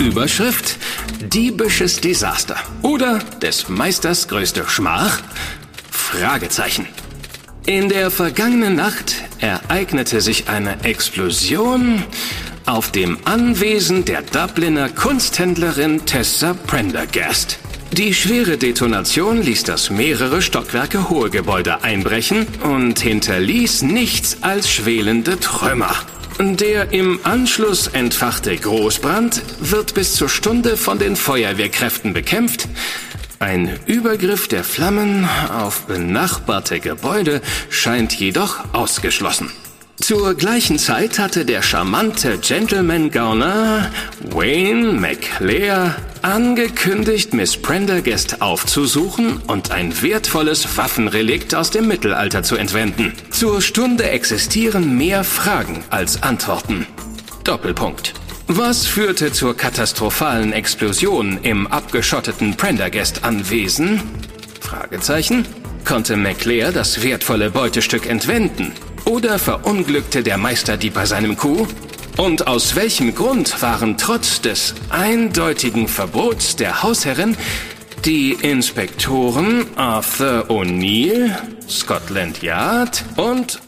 Überschrift: Diebisches Desaster. Oder des Meisters größte Schmach? Fragezeichen. In der vergangenen Nacht ereignete sich eine Explosion auf dem Anwesen der Dubliner Kunsthändlerin Tessa Prendergast. Die schwere Detonation ließ das mehrere Stockwerke hohe Gebäude einbrechen und hinterließ nichts als schwelende Trümmer. Der im Anschluss entfachte Großbrand wird bis zur Stunde von den Feuerwehrkräften bekämpft. Ein Übergriff der Flammen auf benachbarte Gebäude scheint jedoch ausgeschlossen. Zur gleichen Zeit hatte der charmante Gentleman-Gauner Wayne McClare angekündigt, Miss Prendergast aufzusuchen und ein wertvolles Waffenrelikt aus dem Mittelalter zu entwenden. Zur Stunde existieren mehr Fragen als Antworten. Doppelpunkt. Was führte zur katastrophalen Explosion im abgeschotteten Prendergast-Anwesen? Fragezeichen. Konnte McClare das wertvolle Beutestück entwenden? Oder verunglückte der Meisterdieb bei seinem Coup? Und aus welchem Grund waren trotz des eindeutigen Verbots der Hausherrin die Inspektoren Arthur O'Neill, Scotland Yard und